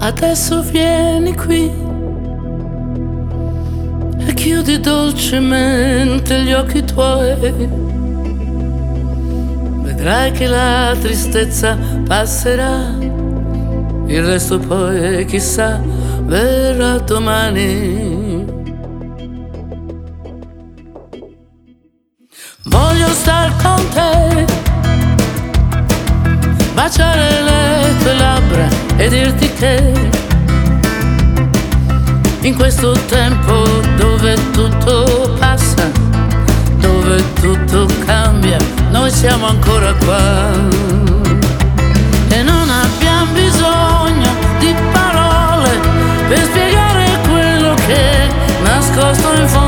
Adesso vieni qui e chiudi dolcemente gli occhi tuoi. Vedrai che la tristezza passerà, il resto poi chissà verrà domani. Voglio star con te, baciare le tue labbra e dirti che in questo tempo dove tutto passa, dove tutto cambia, noi siamo ancora qua. E non abbiamo bisogno di parole per spiegare quello che è nascosto in fondo